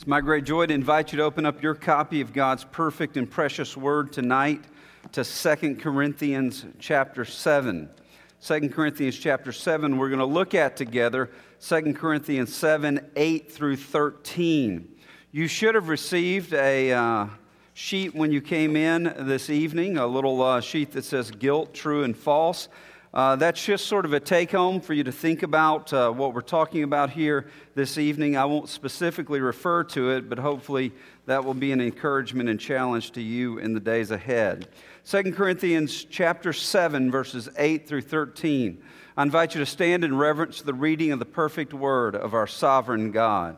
It's my great joy to invite you to open up your copy of God's perfect and precious word tonight to 2 Corinthians chapter 7. 2 Corinthians chapter 7, we're going to look at together 2 Corinthians 7, 8 through 13. You should have received a sheet when you came in this evening, a little sheet that says guilt, true and false. That's just sort of a take-home for you to think about what we're talking about here this evening. I won't specifically refer to it, but hopefully that will be an encouragement and challenge to you in the days ahead. 2 Corinthians chapter 7, verses 8 through 13. I invite you to stand in reverence to the reading of the perfect word of our sovereign God.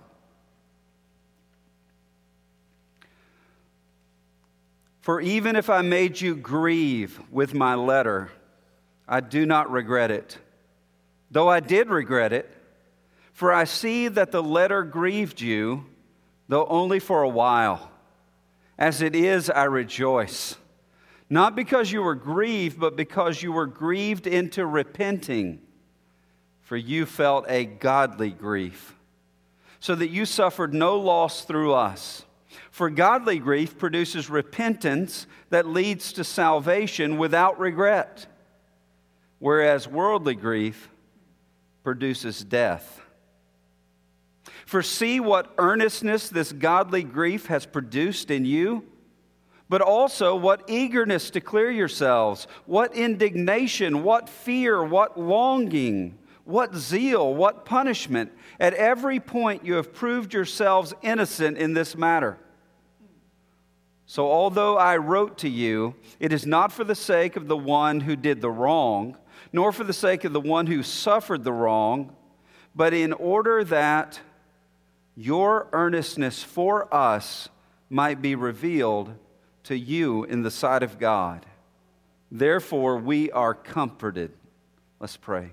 For even if I made you grieve with my letter, I do not regret it, though I did regret it, for I see that the letter grieved you, though only for a while. As it is, I rejoice, not because you were grieved, but because you were grieved into repenting, for you felt a godly grief, so that you suffered no loss through us. For godly grief produces repentance that leads to salvation without regret, whereas worldly grief produces death. For see what earnestness this godly grief has produced in you, but also what eagerness to clear yourselves, what indignation, what fear, what longing, what zeal, what punishment. At every point you have proved yourselves innocent in this matter. So although I wrote to you, it is not for the sake of the one who did the wrong, nor for the sake of the one who suffered the wrong, but in order that your earnestness for us might be revealed to you in the sight of God. Therefore, we are comforted. Let's pray.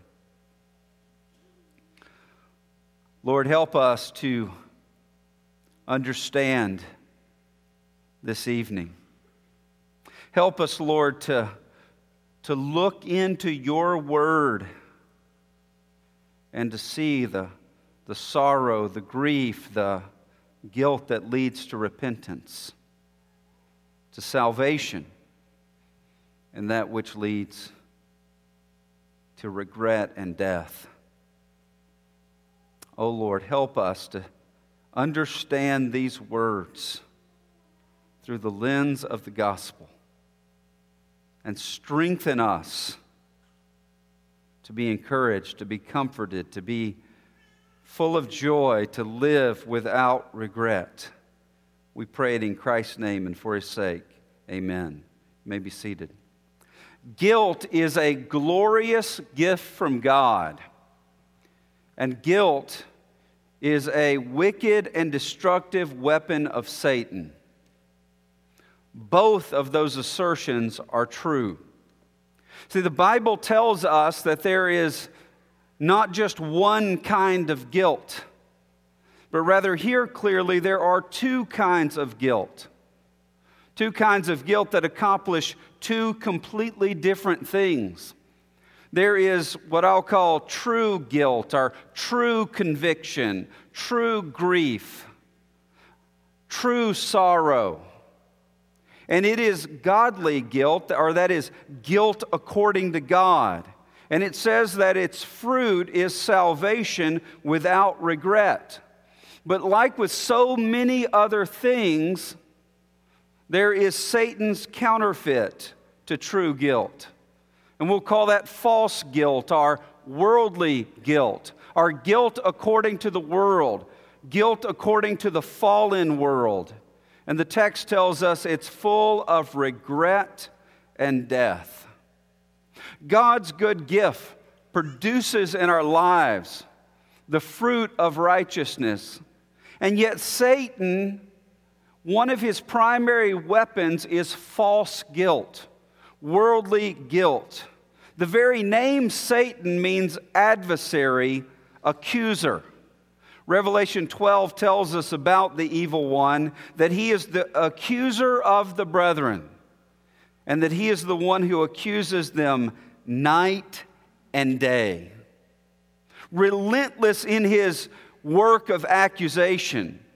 Lord, help us to understand this evening. Help us, Lord, to look into your word and to see the sorrow, the grief, the guilt that leads to repentance, to salvation, and that which leads to regret and death. Oh Lord, help us to understand these words through the lens of the gospel, and strengthen us to be encouraged, to be comforted, to be full of joy, to live without regret. We pray it in Christ's name and for His sake. Amen. You may be seated. Guilt is a glorious gift from God, and guilt is a wicked and destructive weapon of Satan. Both of those assertions are true. See, the Bible tells us that there is not just one kind of guilt, but rather here clearly there are two kinds of guilt. Two kinds of guilt that accomplish two completely different things. There is what I'll call true guilt, or true conviction, true grief, true sorrow. And it is godly guilt, or that is guilt according to God. And it says that its fruit is salvation without regret. But like with so many other things, there is Satan's counterfeit to true guilt. And we'll call that false guilt, or worldly guilt, or guilt according to the world, guilt according to the fallen world. And the text tells us it's full of regret and death. God's good gift produces in our lives the fruit of righteousness. And yet Satan, one of his primary weapons is false guilt, worldly guilt. The very name Satan means adversary, accuser. Revelation 12 tells us about the evil one, that he is the accuser of the brethren, and that he is the one who accuses them night and day. Relentless in his work of accusation,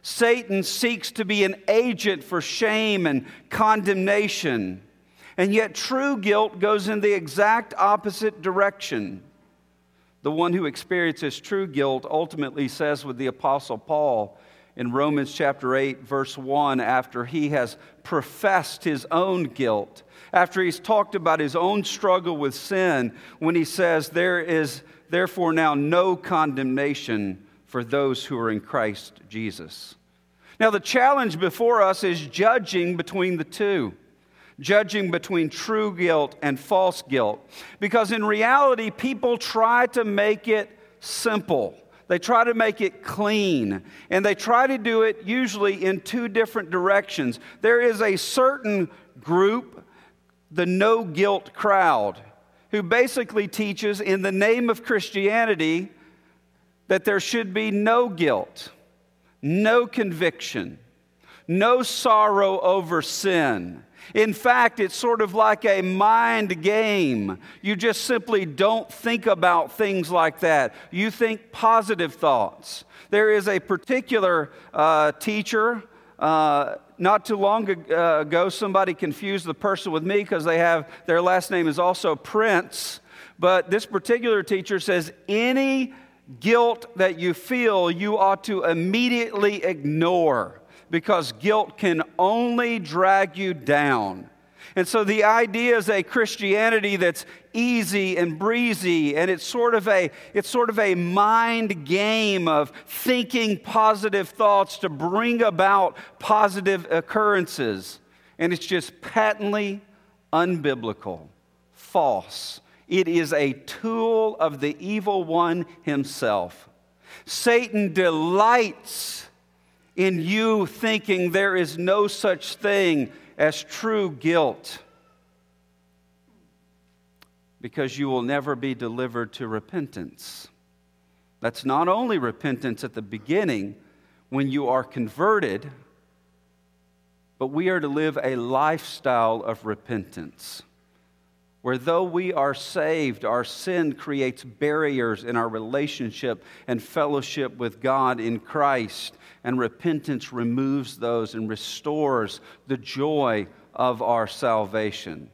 Satan seeks to be an agent for shame and condemnation. And yet true guilt goes in the exact opposite direction. The one who experiences true guilt ultimately says with the Apostle Paul in Romans chapter 8, verse 1, after he has professed his own guilt, after he's talked about his own struggle with sin, when he says, "There is therefore now no condemnation for those who are in Christ Jesus." Now, the challenge before us is judging between the two, judging between true guilt and false guilt. Because in reality, people try to make it simple. They try to make it clean, and they try to do it usually in two different directions. There is a certain group, the no-guilt crowd, who basically teaches in the name of Christianity that there should be no guilt, no conviction, no sorrow over sin. In fact, it's sort of like a mind game. You just simply don't think about things like that. You think positive thoughts. There is a particular teacher, not too long ago, somebody confused the person with me because their last name is also Prince. But this particular teacher says any guilt that you feel, you ought to immediately ignore, because guilt can only drag you down. And so the idea is a Christianity that's easy and breezy, and it's sort of a mind game of thinking positive thoughts to bring about positive occurrences. And it's just patently unbiblical, false. It is a tool of the evil one himself. Satan delights in you thinking there is no such thing as true guilt, because you will never be delivered to repentance. That's not only repentance at the beginning when you are converted, but we are to live a lifestyle of repentance, where though we are saved, our sin creates barriers in our relationship and fellowship with God in Christ. And repentance removes those and restores the joy of our salvation.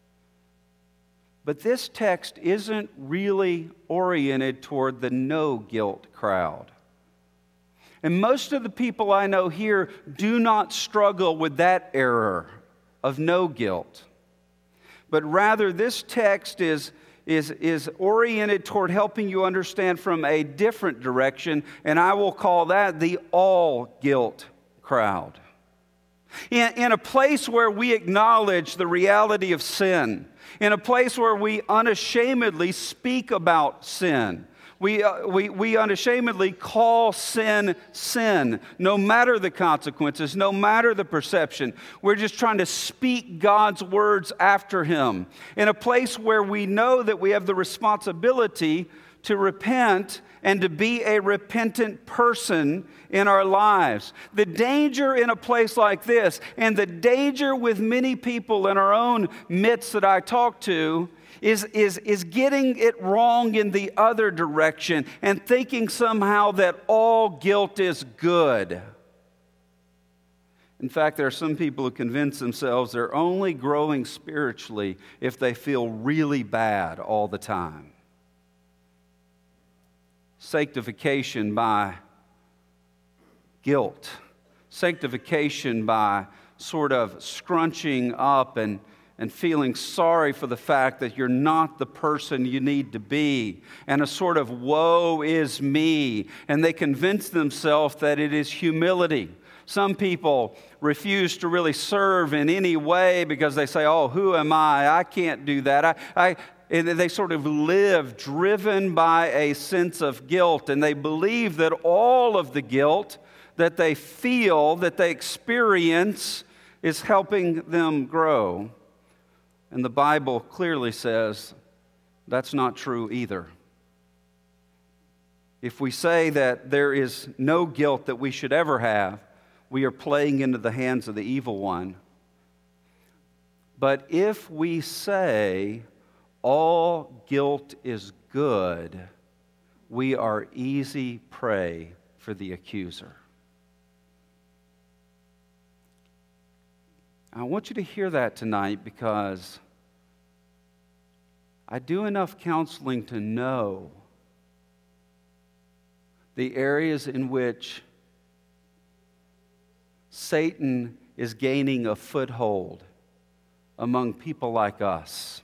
But this text isn't really oriented toward the no-guilt crowd. And most of the people I know here do not struggle with that error of no guilt. But rather, this text is oriented toward helping you understand from a different direction, and I will call that the all-guilt crowd. In a place where we acknowledge the reality of sin, in a place where we unashamedly speak about sin, we unashamedly call sin, sin, no matter the consequences, no matter the perception. We're just trying to speak God's words after Him. In a place where we know that we have the responsibility to repent and to be a repentant person in our lives. The danger in a place like this, and the danger with many people in our own midst that I talk to, is getting it wrong in the other direction and thinking somehow that all guilt is good. In fact, there are some people who convince themselves they're only growing spiritually if they feel really bad all the time. Sanctification by guilt. Sanctification by sort of scrunching up and feeling sorry for the fact that you're not the person you need to be, and a sort of woe is me, and they convince themselves that it is humility. Some people refuse to really serve in any way because they say, oh, who am I? I can't do that. And they sort of live driven by a sense of guilt, and they believe that all of the guilt that they feel, that they experience, is helping them grow. And the Bible clearly says that's not true either. If we say that there is no guilt that we should ever have, we are playing into the hands of the evil one. But if we say all guilt is good, we are easy prey for the accuser. I want you to hear that tonight because I do enough counseling to know the areas in which Satan is gaining a foothold among people like us.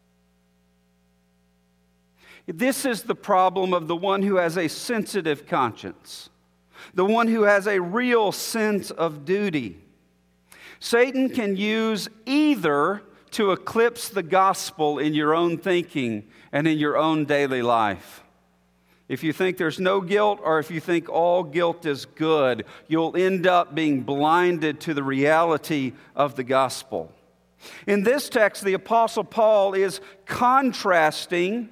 This is the problem of the one who has a sensitive conscience, the one who has a real sense of duty. Satan can use either to eclipse the gospel in your own thinking and in your own daily life. If you think there's no guilt, or if you think all guilt is good, you'll end up being blinded to the reality of the gospel. In this text, the Apostle Paul is contrasting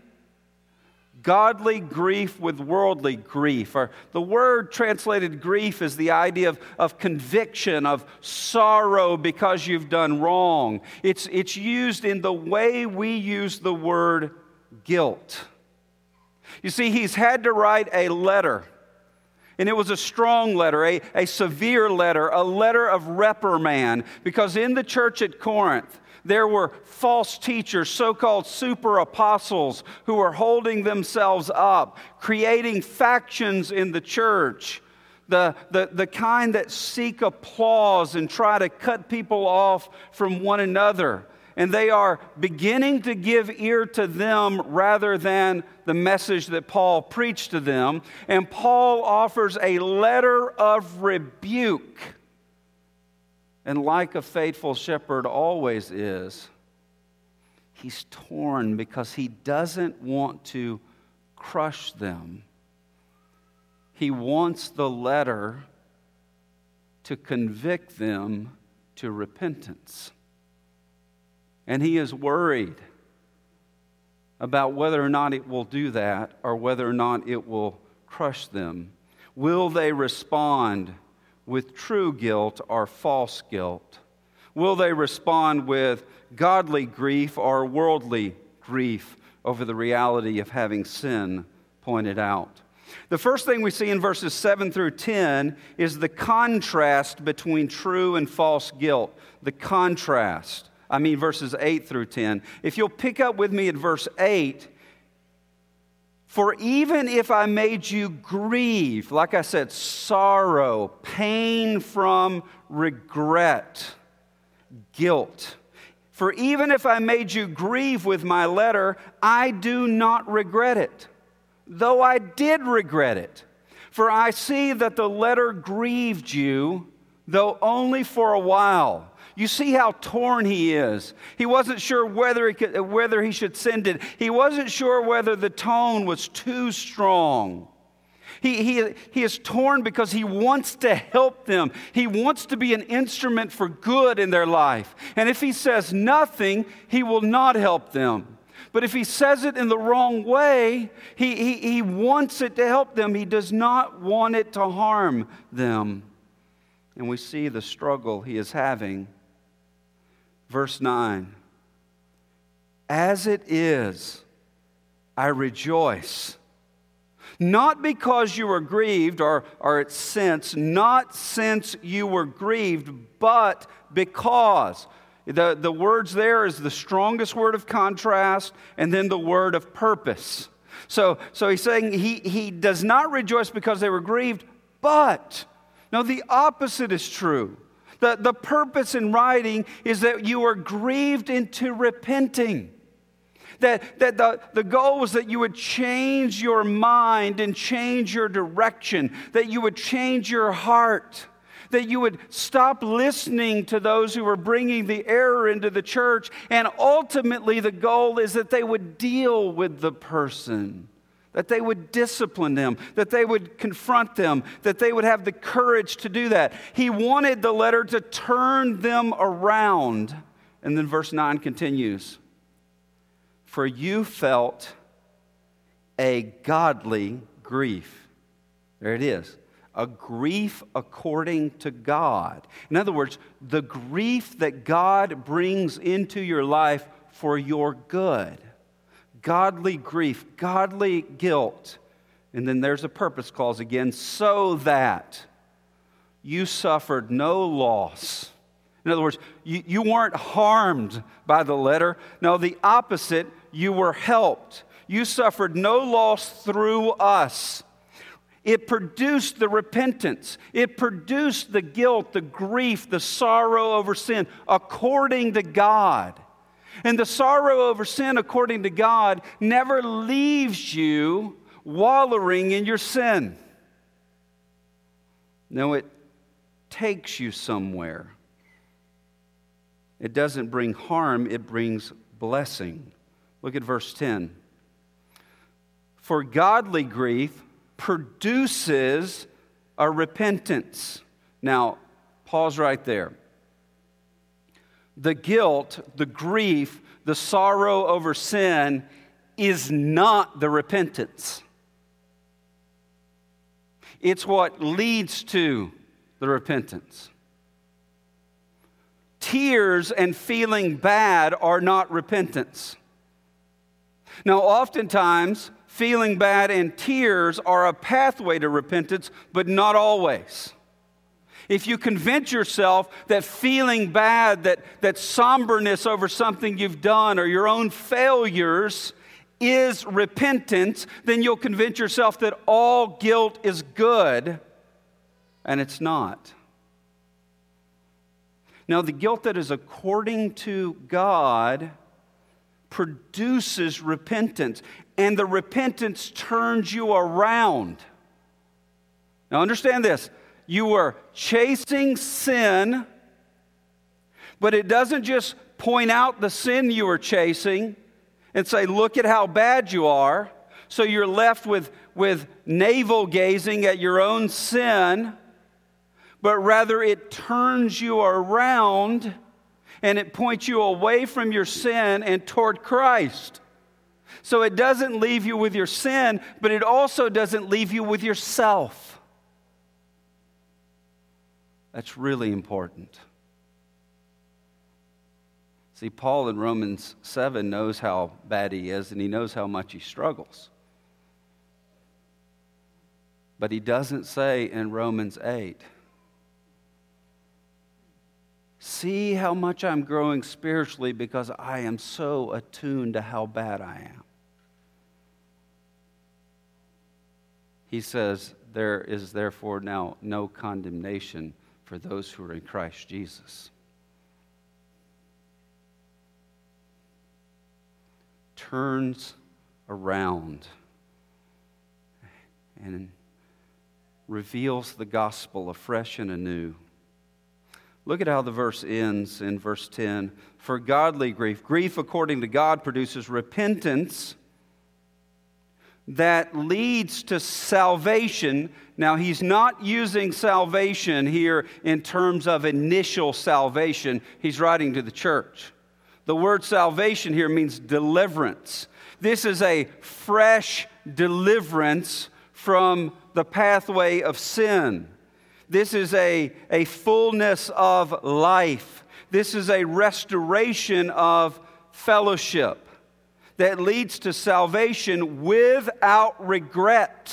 godly grief with worldly grief. Or the word translated grief is the idea of conviction, of sorrow because you've done wrong. It's used in the way we use the word guilt. You see, he's had to write a letter. And it was a strong letter, a severe letter, a letter of reprimand. Because in the church at Corinth, there were false teachers, so-called super apostles, who were holding themselves up, creating factions in the church, the kind that seek applause and try to cut people off from one another. And they are beginning to give ear to them rather than the message that Paul preached to them. And Paul offers a letter of rebuke. And like a faithful shepherd always is, he's torn because he doesn't want to crush them. He wants the letter to convict them to repentance. And he is worried about whether or not it will do that or whether or not it will crush them. Will they respond with true guilt or false guilt? Will they respond with godly grief or worldly grief over the reality of having sin pointed out? The first thing we see in verses 7 through 10 is the contrast between true and false guilt. The contrast. Verses 8 through 10. If you'll pick up with me at verse 8, for even if I made you grieve, like I said, sorrow, pain from regret, guilt. For even if I made you grieve with my letter, I do not regret it, though I did regret it. For I see that the letter grieved you, though only for a while. You see how torn he is. He wasn't sure whether he should send it. He wasn't sure whether the tone was too strong. He is torn because he wants to help them. He wants to be an instrument for good in their life. And if he says nothing, he will not help them. But if he says it in the wrong way, he wants it to help them. He does not want it to harm them. And we see the struggle he is having. Verse 9, as it is, I rejoice, not because you were grieved, or it's since, not since you were grieved, but because. The words there is the strongest word of contrast, and then the word of purpose. So he's saying he does not rejoice because they were grieved, but. No, the opposite is true. The purpose in writing is that you are grieved into repenting. That the goal was that you would change your mind and change your direction. That you would change your heart. That you would stop listening to those who were bringing the error into the church. And ultimately the goal is that they would deal with the person. That they would discipline them, that they would confront them, that they would have the courage to do that. He wanted the letter to turn them around. And then verse 9 continues, for you felt a godly grief. There it is. A grief according to God. In other words, the grief that God brings into your life for your good. Godly grief, godly guilt. And then there's a purpose clause again, so that you suffered no loss In other words, you weren't harmed by the letter. No, the opposite, you were helped. You suffered no loss through us. It produced the repentance. It produced the guilt, the grief, the sorrow over sin according to God. And the sorrow over sin according to God never leaves you wallowing in your sin. No, it takes you somewhere. It doesn't bring harm, it brings blessing. Look at verse 10. For godly grief produces a repentance. Now, pause right there. The guilt, the grief, the sorrow over sin is not the repentance. It's what leads to the repentance. Tears and feeling bad are not repentance. Now, oftentimes, feeling bad and tears are a pathway to repentance, but not always. If you convince yourself that feeling bad, that somberness over something you've done or your own failures is repentance, then you'll convince yourself that all guilt is good, and it's not. Now, the guilt that is according to God produces repentance, and the repentance turns you around. Now, understand this. You were chasing sin, but it doesn't just point out the sin you were chasing and say, look at how bad you are. So you're left with navel gazing at your own sin, but rather it turns you around and it points you away from your sin and toward Christ. So it doesn't leave you with your sin, but it also doesn't leave you with yourself. That's really important. See, Paul in Romans 7 knows how bad he is, and he knows how much he struggles. But he doesn't say in Romans 8, see how much I'm growing spiritually because I am so attuned to how bad I am. He says, there is therefore now no condemnation for those who are in Christ Jesus. Turns around and reveals the gospel afresh and anew. Look at how the verse ends in verse 10. For godly grief, grief according to God produces repentance that leads to salvation. Now, he's not using salvation here in terms of initial salvation. He's writing to the church. The word salvation here means deliverance. This is a fresh deliverance from the pathway of sin. This is a fullness of life. This is a restoration of fellowship that leads to salvation without regret.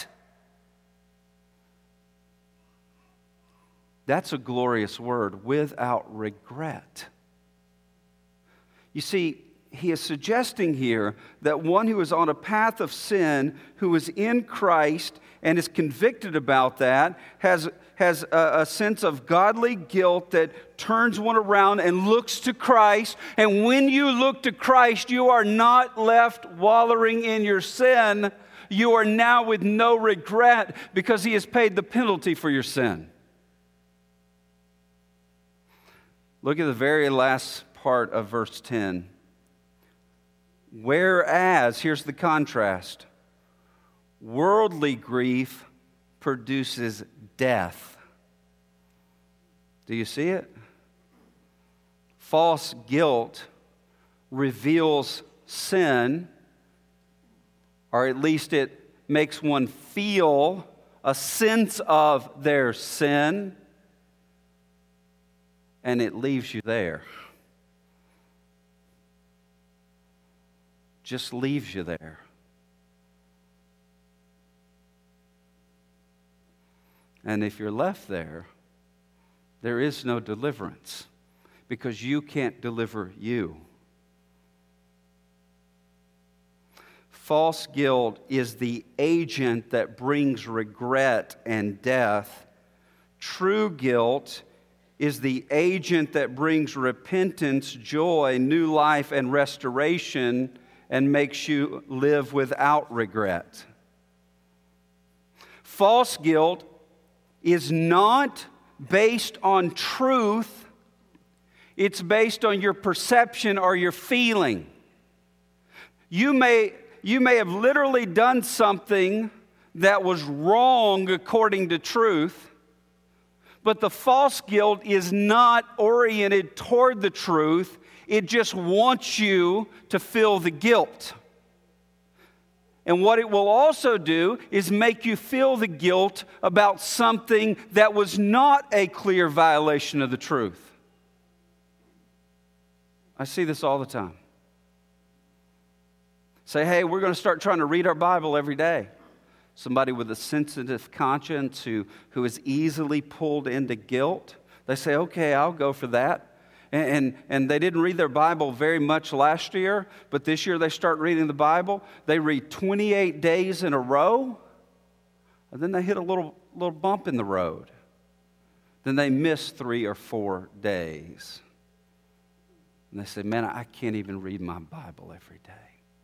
That's a glorious word, without regret. You see, he is suggesting here that one who is on a path of sin, who is in Christ and is convicted about that, has a sense of godly guilt that turns one around and looks to Christ. And when you look to Christ, you are not left wallowing in your sin. You are now with no regret because he has paid the penalty for your sin. Look at the very last part of verse 10. Whereas, here's the contrast, worldly grief produces death. Do you see it? False guilt reveals sin, or at least it makes one feel a sense of their sin, and it leaves you there. Just leaves you there. And if you're left there, there is no deliverance because you can't deliver you. False guilt is the agent that brings regret and death. True guilt is the agent that brings repentance, joy, new life, and restoration, and makes you live without regret. False guilt is not based on truth. It's based on your perception or your feeling. You may have literally done something that was wrong according to truth, but the false guilt is not oriented toward the truth. It just wants you to feel the guilt. And what it will also do is make you feel the guilt about something that was not a clear violation of the truth. I see this all the time. Say, hey, we're going to start trying to read our Bible every day. Somebody with a sensitive conscience who is easily pulled into guilt, they say, okay, I'll go for that. And they didn't read their Bible very much last year, but this year they start reading the Bible. They read 28 days in a row, and then they hit a little bump in the road. Then they miss 3 or 4 days. And they say, man, I can't even read my Bible every day.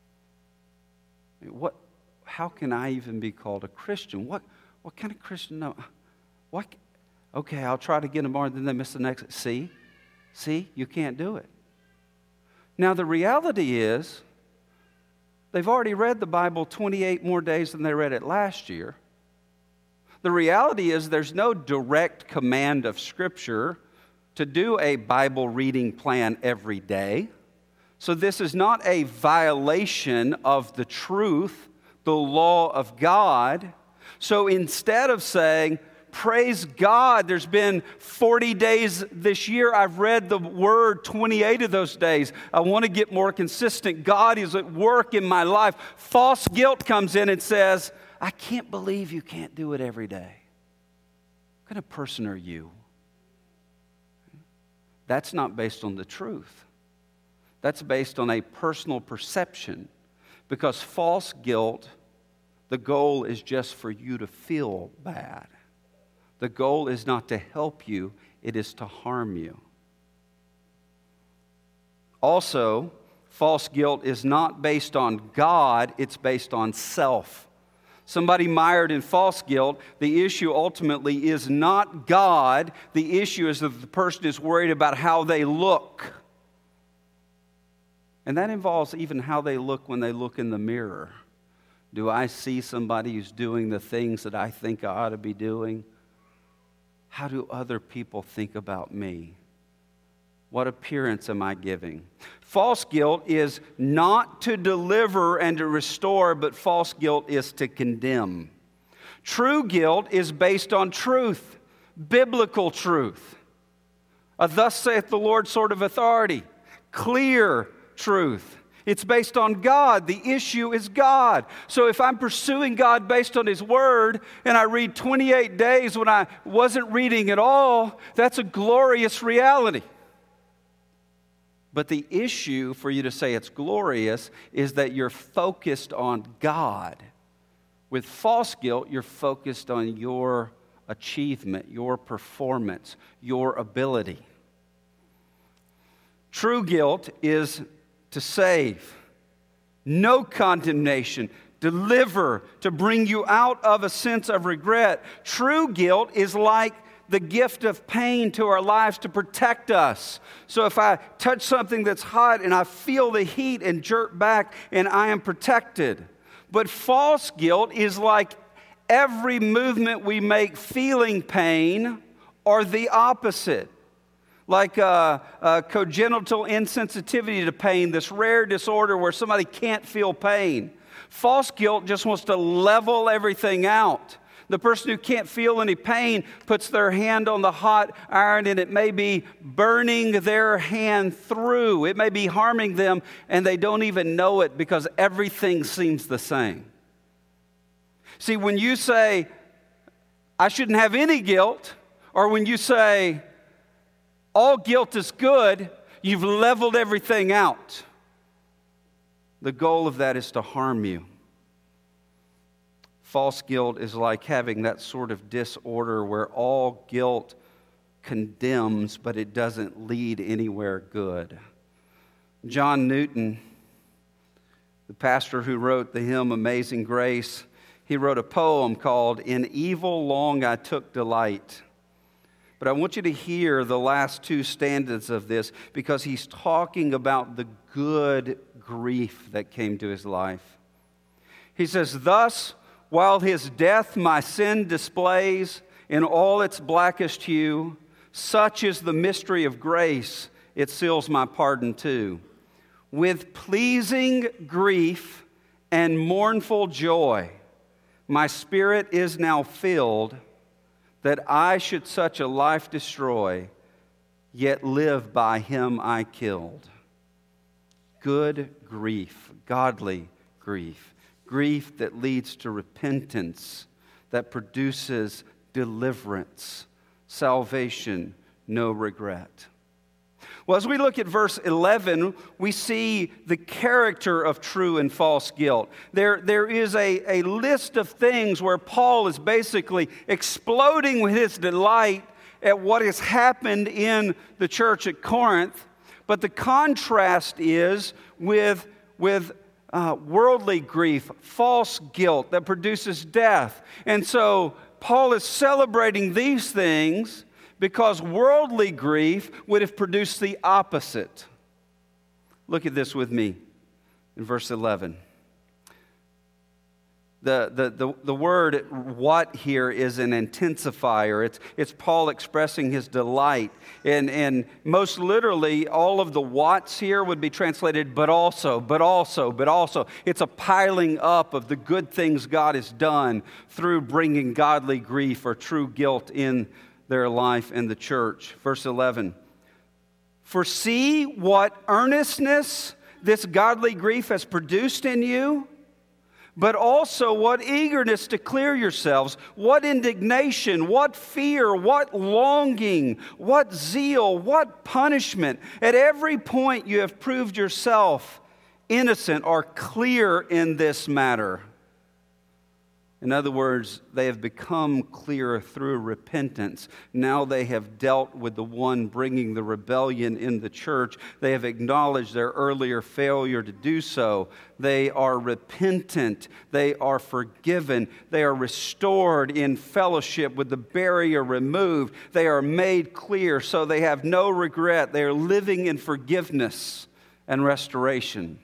How can I even be called a Christian? What kind of Christian? No. Okay, I'll try to get them more, then they miss the next. See, you can't do it. Now, the reality is, they've already read the Bible 28 more days than they read it last year. The reality is, there's no direct command of Scripture to do a Bible reading plan every day. So this is not a violation of the truth, the law of God. So instead of saying, praise God, there's been 40 days this year, I've read the Word 28 of those days. I want to get more consistent. God is at work in my life. False guilt comes in and says, I can't believe you can't do it every day. What kind of person are you? That's not based on the truth. That's based on a personal perception, because false guilt, the goal is just for you to feel bad. The goal is not to help you, it is to harm you. Also, false guilt is not based on God, it's based on self. Somebody mired in false guilt, the issue ultimately is not God. The issue is that the person is worried about how they look. And that involves even how they look when they look in the mirror. Do I see somebody who's doing the things that I think I ought to be doing? How do other people think about me? What appearance am I giving? False guilt is not to deliver and to restore, but false guilt is to condemn. True guilt is based on truth, biblical truth. A thus saith the Lord sort of authority, clear truth. It's based on God. The issue is God. So if I'm pursuing God based on His Word and I read 28 days when I wasn't reading at all, that's a glorious reality. But the issue for you to say it's glorious is that you're focused on God. With false guilt, you're focused on your achievement, your performance, your ability. True guilt is to save, no condemnation, deliver, to bring you out of a sense of regret. True guilt is like the gift of pain to our lives to protect us. So if I touch something that's hot and I feel the heat and jerk back and I am protected. But false guilt is like every movement we make feeling pain or the opposite. Like congenital insensitivity to pain, this rare disorder where somebody can't feel pain. False guilt just wants to level everything out. The person who can't feel any pain puts their hand on the hot iron and it may be burning their hand through. It may be harming them and they don't even know it because everything seems the same. See, when you say, I shouldn't have any guilt, or when you say, all guilt is good, you've leveled everything out. The goal of that is to harm you. False guilt is like having that sort of disorder where all guilt condemns, but it doesn't lead anywhere good. John Newton, the pastor who wrote the hymn Amazing Grace, he wrote a poem called In Evil Long I Took Delight. But I want you to hear the last two stanzas of this because he's talking about the good grief that came to his life. He says, thus, while his death my sin displays in all its blackest hue, such is the mystery of grace, it seals my pardon too. With pleasing grief and mournful joy, my spirit is now filled, that I should such a life destroy, yet live by him I killed. Good grief, godly grief, grief that leads to repentance, that produces deliverance, salvation, no regret. Well, as we look at verse 11, we see the character of true and false guilt. There is a list of things where Paul is basically exploding with his delight at what has happened in the church at Corinth. But the contrast is with worldly grief, false guilt that produces death. And so Paul is celebrating these things because worldly grief would have produced the opposite. Look at this with me in verse 11. The word what here is an intensifier. It's Paul expressing his delight. And most literally, all of the what's here would be translated but also, but also, but also. It's a piling up of the good things God has done through bringing godly grief or true guilt in their life in the church. Verse 11. For see what earnestness this godly grief has produced in you, but also what eagerness to clear yourselves, what indignation, what fear, what longing, what zeal, what punishment. At every point you have proved yourself innocent or clear in this matter. In other words, they have become clear through repentance. Now they have dealt with the one bringing the rebellion in the church. They have acknowledged their earlier failure to do so. They are repentant. They are forgiven. They are restored in fellowship with the barrier removed. They are made clear, so they have no regret. They are living in forgiveness and restoration.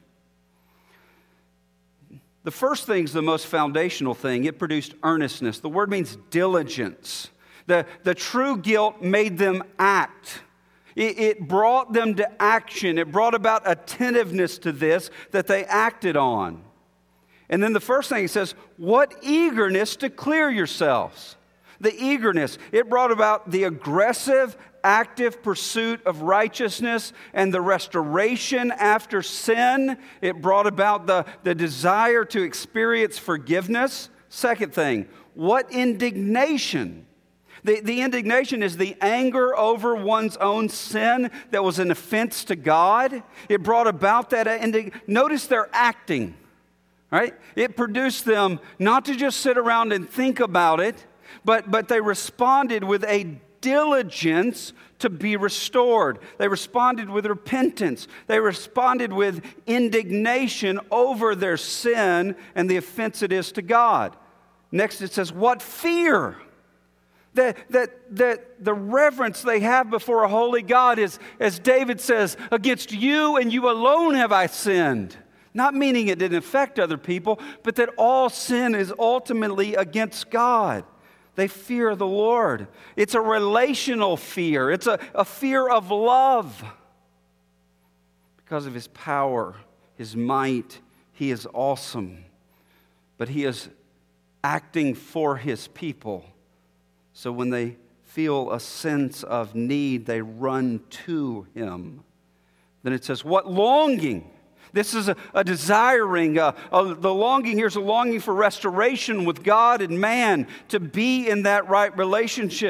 The first thing is the most foundational thing. It produced earnestness. The word means diligence. The true guilt made them act. It brought them to action. It brought about attentiveness to this that they acted on. And then the first thing it says, what eagerness to clear yourselves. The eagerness. It brought about the aggressive, active pursuit of righteousness and the restoration after sin. It brought about the desire to experience forgiveness. Second thing, what indignation. The indignation is the anger over one's own sin that was an offense to God. It brought about that. Notice their acting, right? It produced them not to just sit around and think about it, but they responded with a diligence to be restored. They responded with repentance. They responded with indignation over their sin and the offense it is to God. Next it says, what fear? That the reverence they have before a holy God is, as David says, against you and you alone have I sinned. Not meaning it didn't affect other people, but that all sin is ultimately against God. They fear the Lord. It's a relational fear. It's a fear of love. Because of His power, His might, He is awesome. But He is acting for His people. So when they feel a sense of need, they run to Him. Then it says, what longing? This is a desiring, the longing here is a longing for restoration with God and man, to be in that right relationship.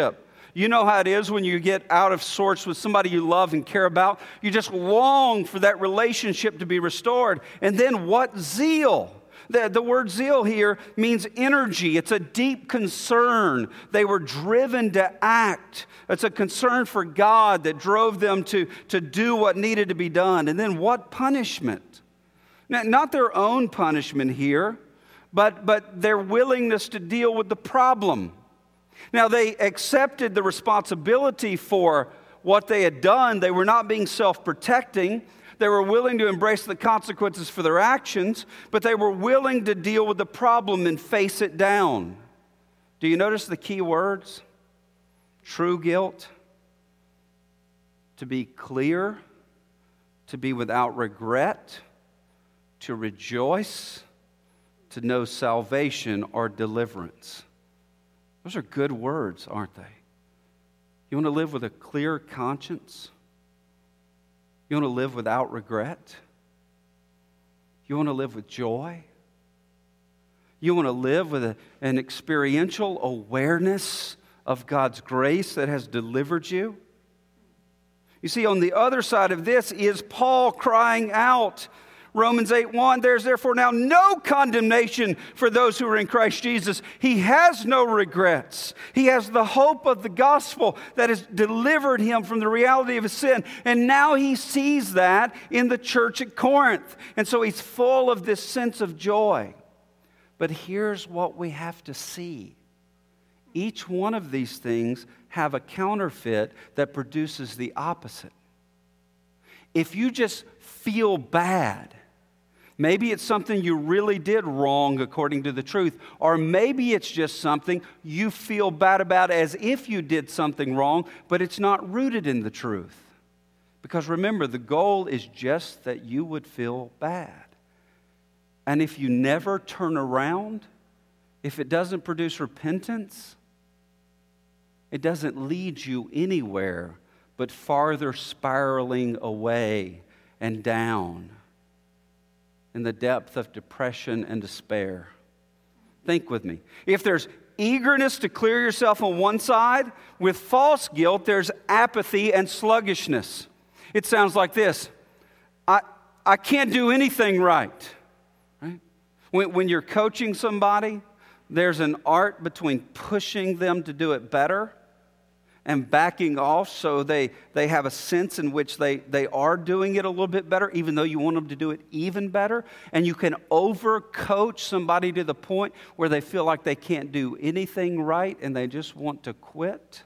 You know how it is when you get out of sorts with somebody you love and care about. You just long for that relationship to be restored. And then what? Zeal. The word zeal here means energy. It's a deep concern. They were driven to act. It's a concern for God that drove them to do what needed to be done. And then what? Punishment. Now, not their own punishment here, but their willingness to deal with the problem. Now, they accepted the responsibility for what they had done. They were not being self-protecting. They were willing to embrace the consequences for their actions, but they were willing to deal with the problem and face it down. Do you notice the key words? True guilt, to be clear, to be without regret, to rejoice, to know salvation or deliverance. Those are good words, aren't they? You want to live with a clear conscience? You want to live without regret? You want to live with joy? You want to live with an experiential awareness of God's grace that has delivered you? You see, on the other side of this is Paul crying out, Romans 8:1, there's therefore now no condemnation for those who are in Christ Jesus. He has no regrets. He has the hope of the gospel that has delivered him from the reality of his sin. And now he sees that in the church at Corinth. And so he's full of this sense of joy. But here's what we have to see. Each one of these things have a counterfeit that produces the opposite. If you just feel bad, maybe it's something you really did wrong according to the truth, or maybe it's just something you feel bad about as if you did something wrong, but it's not rooted in the truth. Because remember, the goal is just that you would feel bad. And if you never turn around, if it doesn't produce repentance, it doesn't lead you anywhere but farther spiraling away and down in the depth of depression and despair. Think with me. If there's eagerness to clear yourself on one side, with false guilt, there's apathy and sluggishness. It sounds like this. I can't do anything right. Right? When you're coaching somebody, there's an art between pushing them to do it better and backing off so they have a sense in which they are doing it a little bit better, even though you want them to do it even better. And you can overcoach somebody to the point where they feel like they can't do anything right and they just want to quit.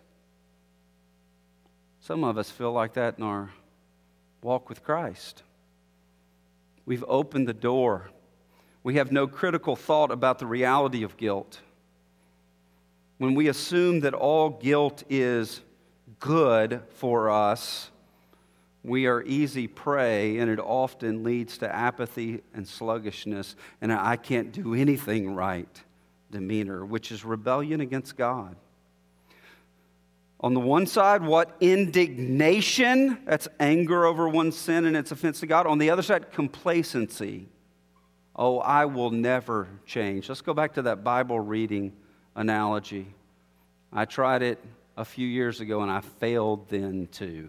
Some of us feel like that in our walk with Christ. We've opened the door. We have no critical thought about the reality of guilt. When we assume that all guilt is good for us, we are easy prey, and it often leads to apathy and sluggishness and I can't do anything right demeanor, which is rebellion against God. On the one side, what? Indignation. That's anger over one's sin and its offense to God. On the other side, complacency. Oh, I will never change. Let's go back to that Bible reading analogy. I tried it a few years ago and I failed then too.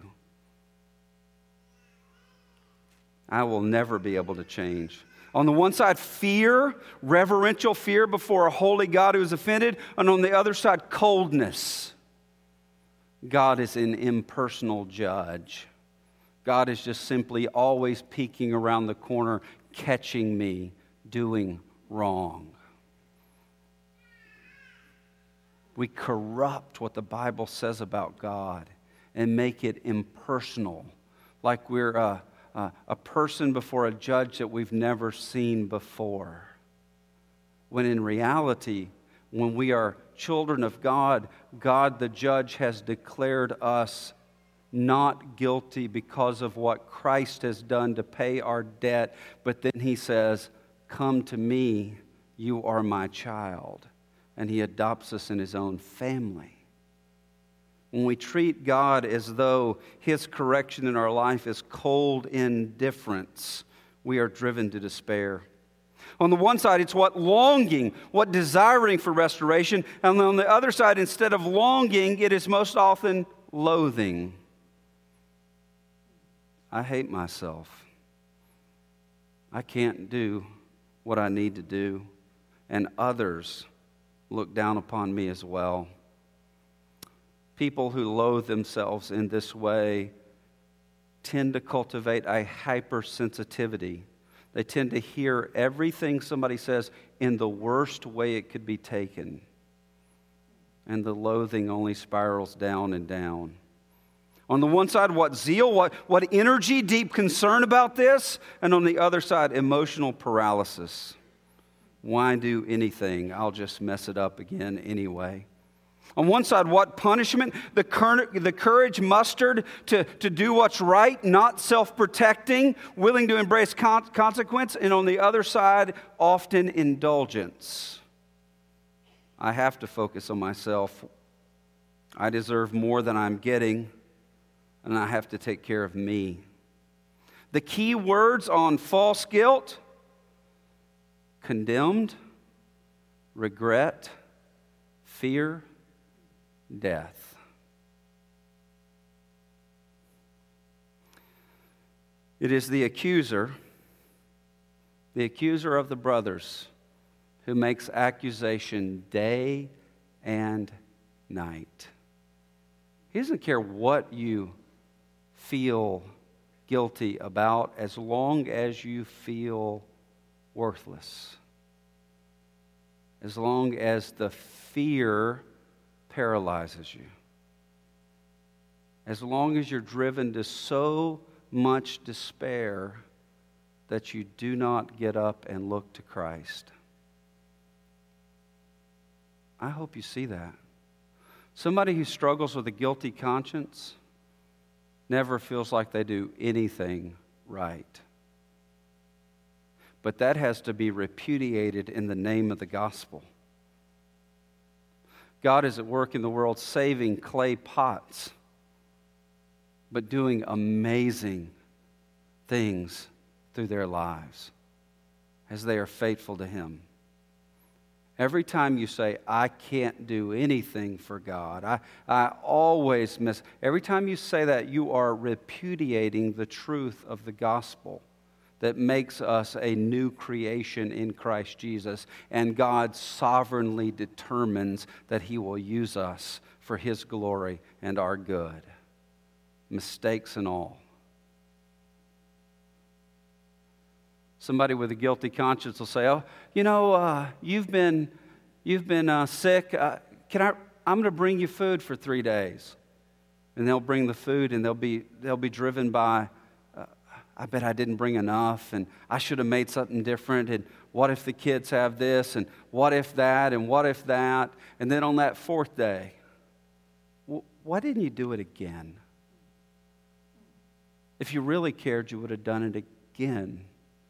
I will never be able to change. On the one side, fear, reverential fear before a holy God who is offended. And on the other side, coldness. God is an impersonal judge. God is just simply always peeking around the corner, catching me doing wrong. We corrupt what the Bible says about God and make it impersonal, like we're a person before a judge that we've never seen before. When in reality, when we are children of God, God the judge has declared us not guilty because of what Christ has done to pay our debt, but then he says, "Come to me, you are my child." And he adopts us in his own family. When we treat God as though his correction in our life is cold indifference, we are driven to despair. On the one side, it's what longing, what desiring for restoration. And on the other side, instead of longing, it is most often loathing. I hate myself. I can't do what I need to do. And others look down upon me as well. People who loathe themselves in this way tend to cultivate a hypersensitivity. They tend to hear everything somebody says in the worst way it could be taken. And the loathing only spirals down and down. On the one side, what zeal, what energy, deep concern about this. And on the other side, emotional paralysis. Why do anything? I'll just mess it up again anyway. On one side, what punishment? The courage mustered to do what's right, not self-protecting, willing to embrace consequence. And on the other side, often indulgence. I have to focus on myself. I deserve more than I'm getting, and I have to take care of me. The key words on false guilt: condemned, regret, fear, death. It is the accuser of the brothers, who makes accusation day and night. He doesn't care what you feel guilty about as long as you feel worthless. As long as the fear paralyzes you. As long as you're driven to so much despair that you do not get up and look to Christ. I hope you see that. Somebody who struggles with a guilty conscience never feels like they do anything right. But that has to be repudiated in the name of the gospel. God is at work in the world saving clay pots, but doing amazing things through their lives as they are faithful to Him. Every time you say, I can't do anything for God, I always miss. Every time you say that, you are repudiating the truth of the gospel that makes us a new creation in Christ Jesus. And God sovereignly determines that He will use us for His glory and our good. Mistakes and all. Somebody with a guilty conscience will say, you've been sick. I'm going to bring you food for 3 days. And they'll bring the food, and they'll be driven by, I bet I didn't bring enough, and I should have made something different, and what if the kids have this, and what if that, and what if that? And then on that 4th day, why didn't you do it again? If you really cared, you would have done it again.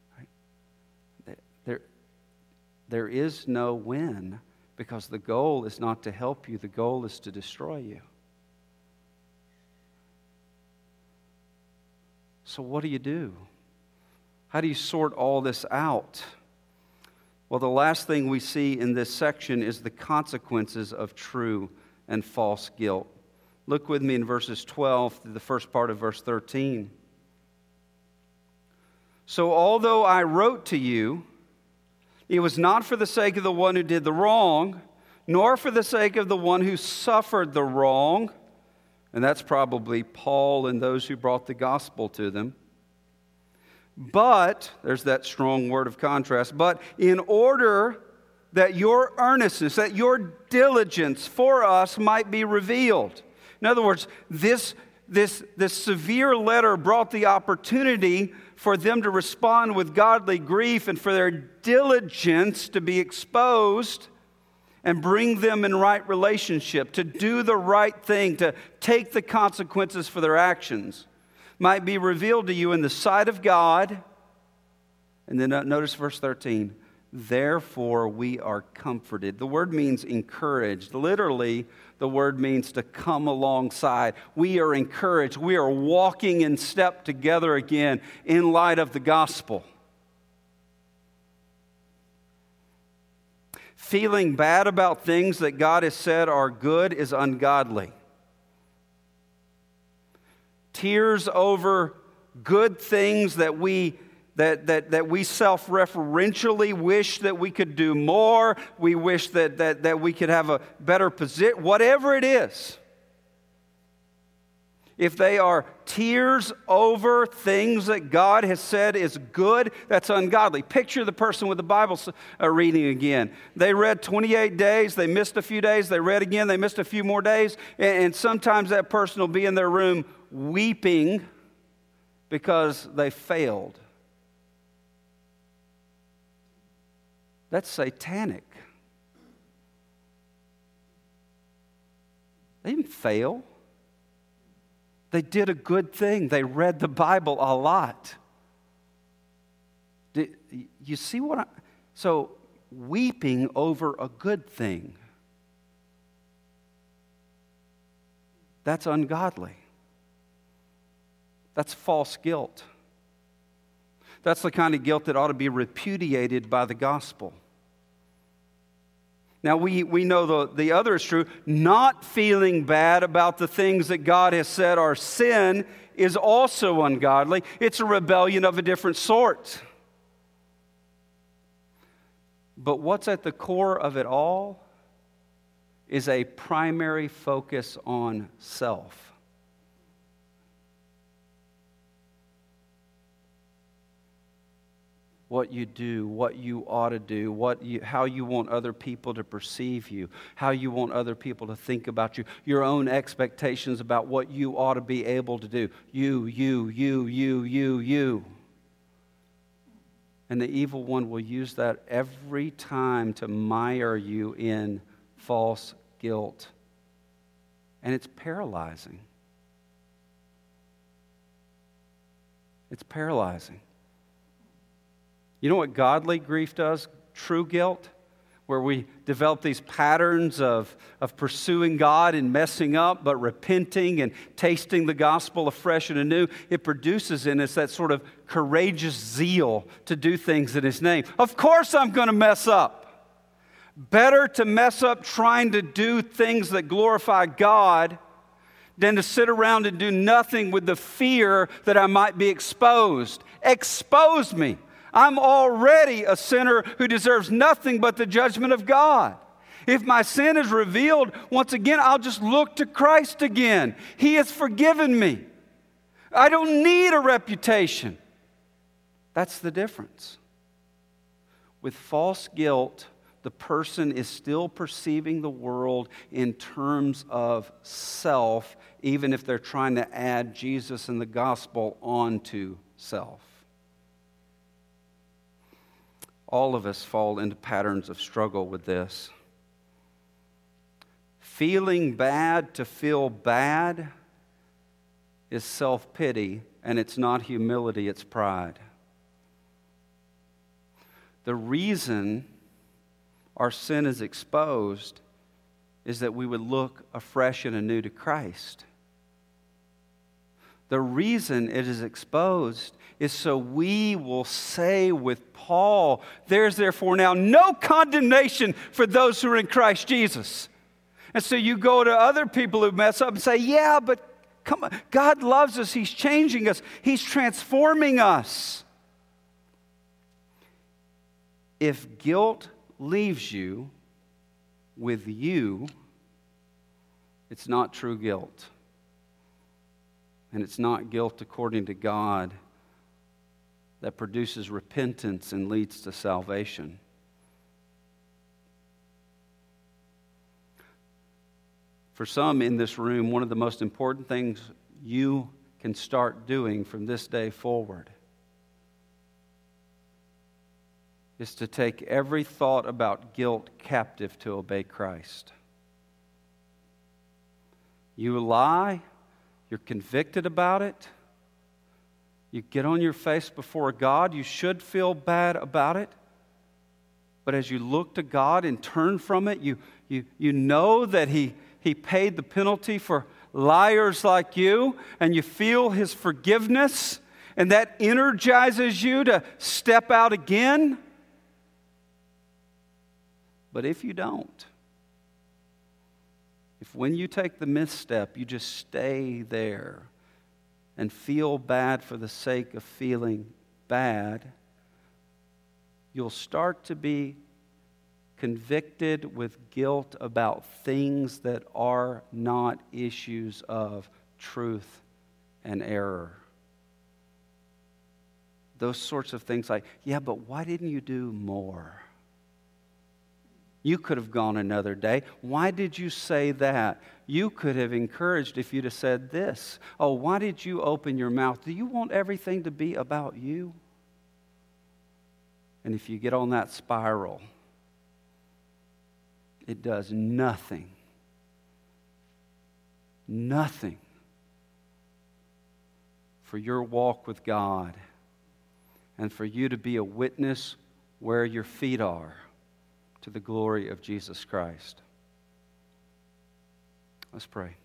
There is no win, because the goal is not to help you. The goal is to destroy you. So what do? How do you sort all this out? Well, the last thing we see in this section is the consequences of true and false guilt. Look with me in verses 12 to the first part of verse 13. So although I wrote to you, it was not for the sake of the one who did the wrong, nor for the sake of the one who suffered the wrong. And that's probably Paul and those who brought the gospel to them. But, there's that strong word of contrast, but in order that your earnestness, that your diligence for us might be revealed. In other words, this severe letter brought the opportunity for them to respond with godly grief and for their diligence to be exposed and bring them in right relationship, to do the right thing, to take the consequences for their actions, might be revealed to you in the sight of God. And then notice verse 13. Therefore we are comforted. The word means encouraged. Literally, the word means to come alongside. We are encouraged. We are walking in step together again in light of the gospel. Feeling bad about things that God has said are good is ungodly. Tears over good things that we self-referentially wish that we could do more, we wish that we could have a better position, whatever it is. If they are tears over things that God has said is good, that's ungodly. Picture the person with the Bible reading again. They read 28 days, they missed a few days, they read again, they missed a few more days, and sometimes that person will be in their room weeping because they failed. That's satanic. They didn't fail. They did a good thing. They read the Bible a lot. You see what so weeping over a good thing, that's ungodly. That's false guilt. That's the kind of guilt that ought to be repudiated by the gospel. Now, we know the other is true. Not feeling bad about the things that God has said are sin is also ungodly. It's a rebellion of a different sort. But what's at the core of it all is a primary focus on self. What you do, what you ought to do, how you want other people to perceive you, how you want other people to think about you, your own expectations about what you ought to be able to do. You. And the evil one will use that every time to mire you in false guilt. And it's paralyzing. It's paralyzing. You know what godly grief does? True guilt, where we develop these patterns of pursuing God and messing up, but repenting and tasting the gospel afresh and anew. It produces in us that sort of courageous zeal to do things in His name. Of course I'm going to mess up. Better to mess up trying to do things that glorify God than to sit around and do nothing with the fear that I might be exposed. Expose me. I'm already a sinner who deserves nothing but the judgment of God. If my sin is revealed, once again, I'll just look to Christ again. He has forgiven me. I don't need a reputation. That's the difference. With false guilt, the person is still perceiving the world in terms of self, even if they're trying to add Jesus and the gospel onto self. All of us fall into patterns of struggle with this. Feeling bad to feel bad is self-pity, and it's not humility, it's pride. The reason our sin is exposed is that we would look afresh and anew to Christ. The reason it is exposed is so we will say with Paul, there's therefore now no condemnation for those who are in Christ Jesus. And so you go to other people who mess up and say, yeah, but come on, God loves us, He's changing us, He's transforming us. If guilt leaves you with you, it's not true guilt. And it's not guilt according to God that produces repentance and leads to salvation. For some in this room, one of the most important things you can start doing from this day forward is to take every thought about guilt captive to obey Christ. You lie, you're convicted about it, you get on your face before God, you should feel bad about it, but as you look to God and turn from it, you know that He paid the penalty for liars like you, and you feel His forgiveness, and that energizes you to step out again. But if you don't, if when you take the misstep, you just stay there and feel bad for the sake of feeling bad, you'll start to be convicted with guilt about things that are not issues of truth and error. Those sorts of things like, yeah, but why didn't you do more? You could have gone another day. Why did you say that? You could have encouraged if you'd have said this. Oh, why did you open your mouth? Do you want everything to be about you? And if you get on that spiral, it does nothing for your walk with God and for you to be a witness where your feet are to the glory of Jesus Christ. Let's pray.